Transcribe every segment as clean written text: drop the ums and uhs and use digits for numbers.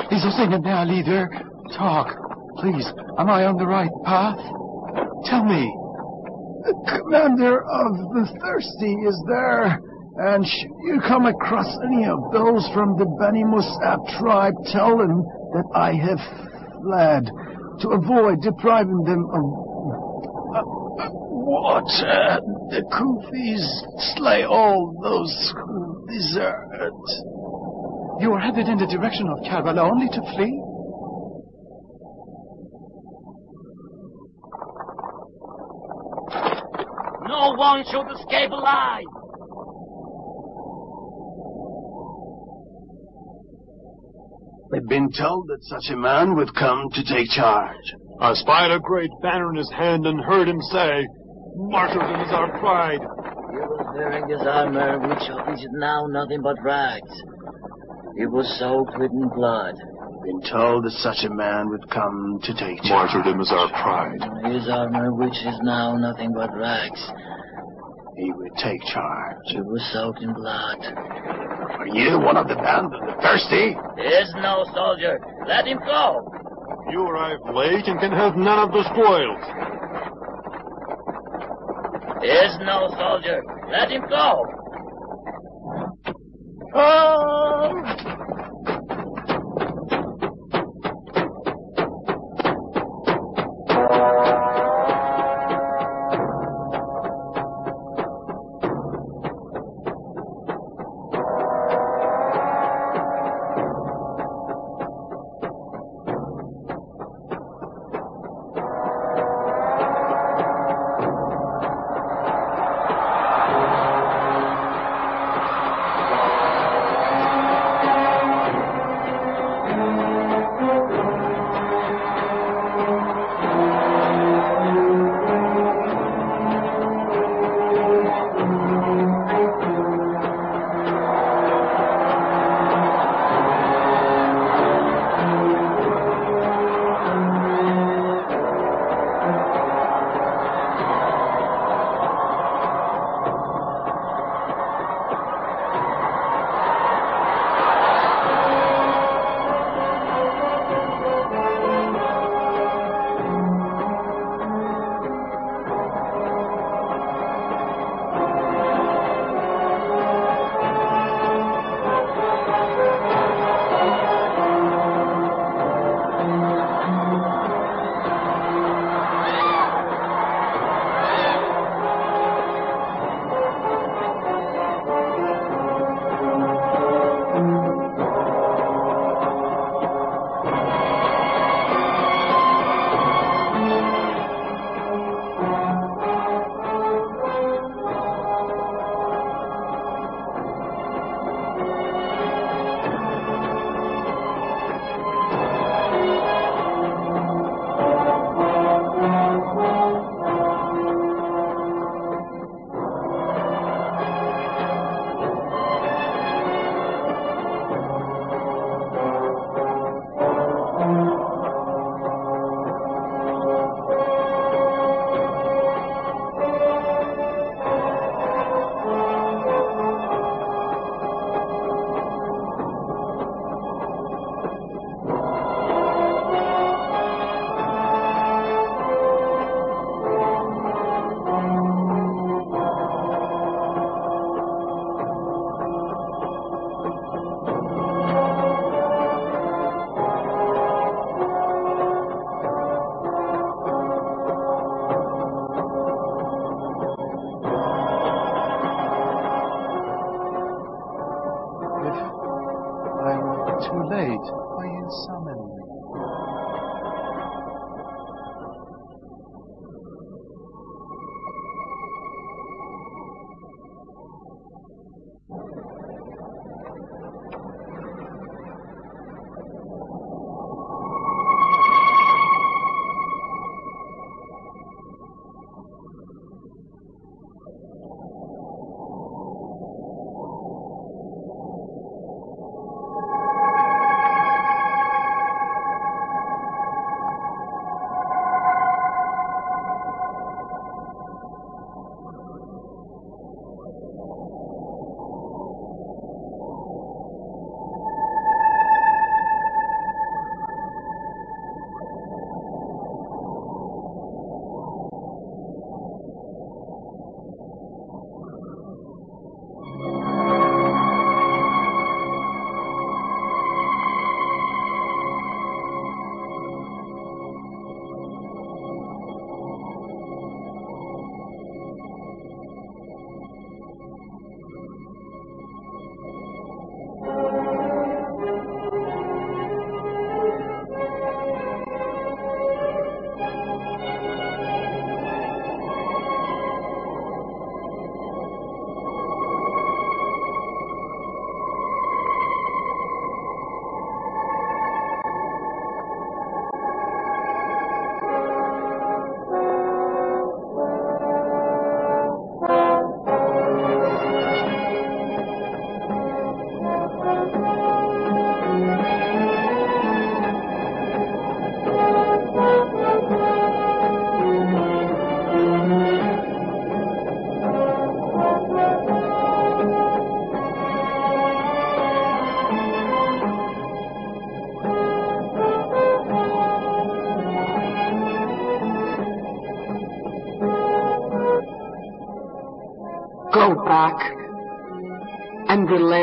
Izosingana, leader. Talk, please. Am I on the right path? Tell me. The commander of the Thirsty is there. And should you come across any of those from the Bani Musab tribe, tell them that I have fled to avoid depriving them of water. The Kufis slay all those who desert. You are headed in the direction of Karbala only to flee? No one should escape alive! We've been told that such a man would come to take charge. I spied a great banner in his hand and heard him say, "Martyrdom is our pride." He was wearing his armor, which is now nothing but rags. It was soaked with blood. Been told that such a man would come to take charge. Martyrdom is our pride. His armor, which is now nothing but rags. He would take charge. It was soaked in blood. Are you one of the band of the Thirsty? Is no soldier. Let him go. You arrived late and can have none of the spoils. Is no soldier. Let him go. Too late. Why you summon me?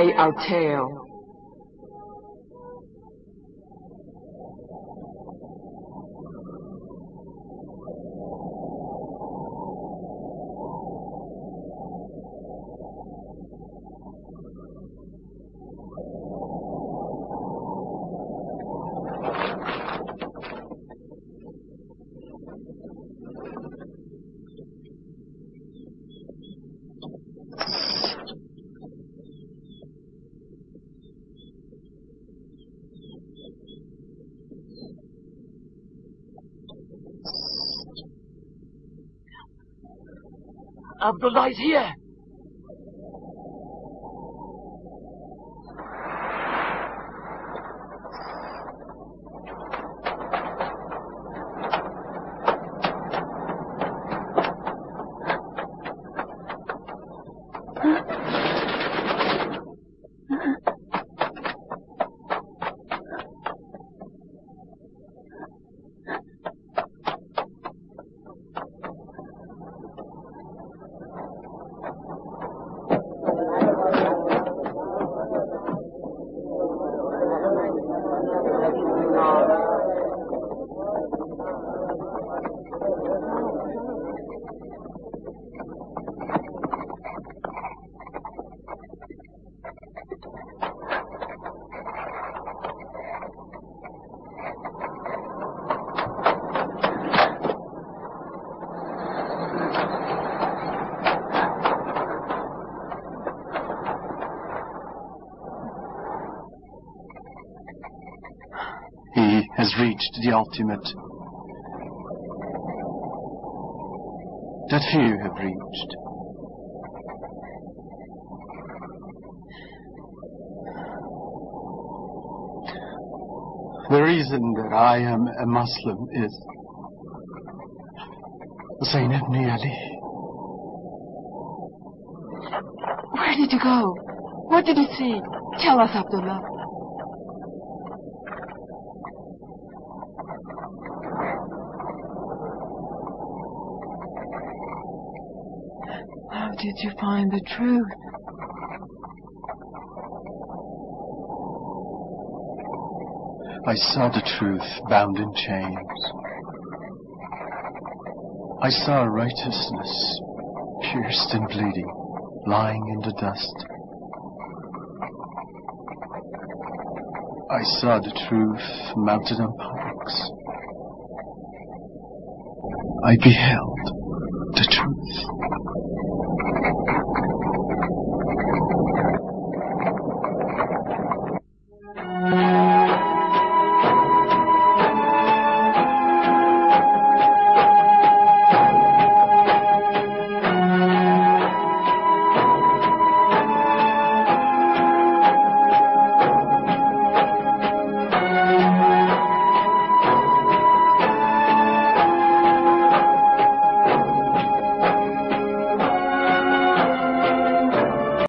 away our tale. Abdullah is here. He has reached the ultimate that few have reached. The reason that I am a Muslim is Hussein ibn Ali. Where did you go? What did you see? Tell us, Abdullah. How did you find the truth? I saw the truth bound in chains. I saw righteousness pierced and bleeding, lying in the dust. I saw the truth mounted on pikes. I beheld